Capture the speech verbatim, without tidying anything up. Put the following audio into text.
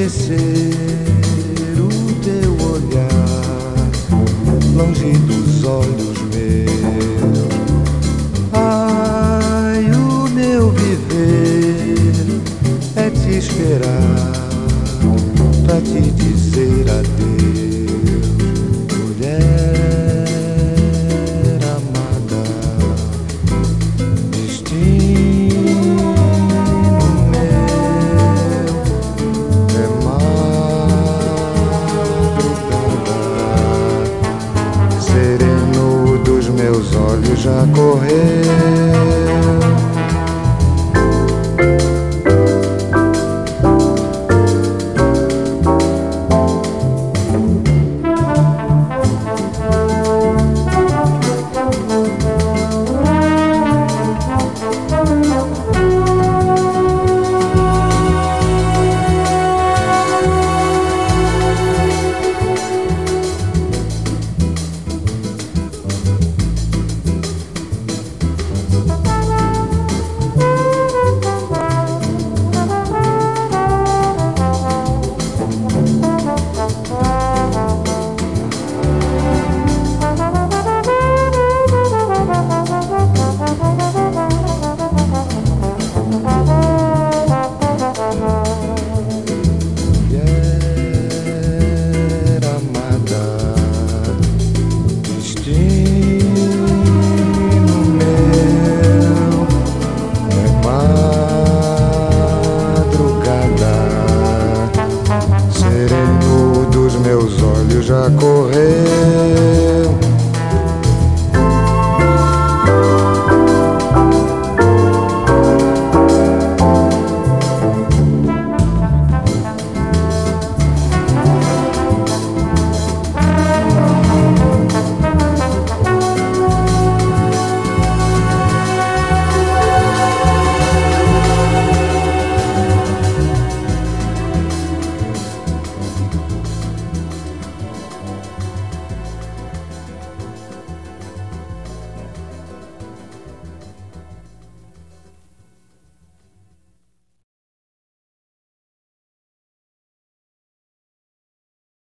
esquecer o teu olhar longe dos olhos meus. Ai, o meu viver é te esperar pra te dizer adeus, mulher amada. Destino meu é madrugada, sereno dos meus olhos já correu. Já correu.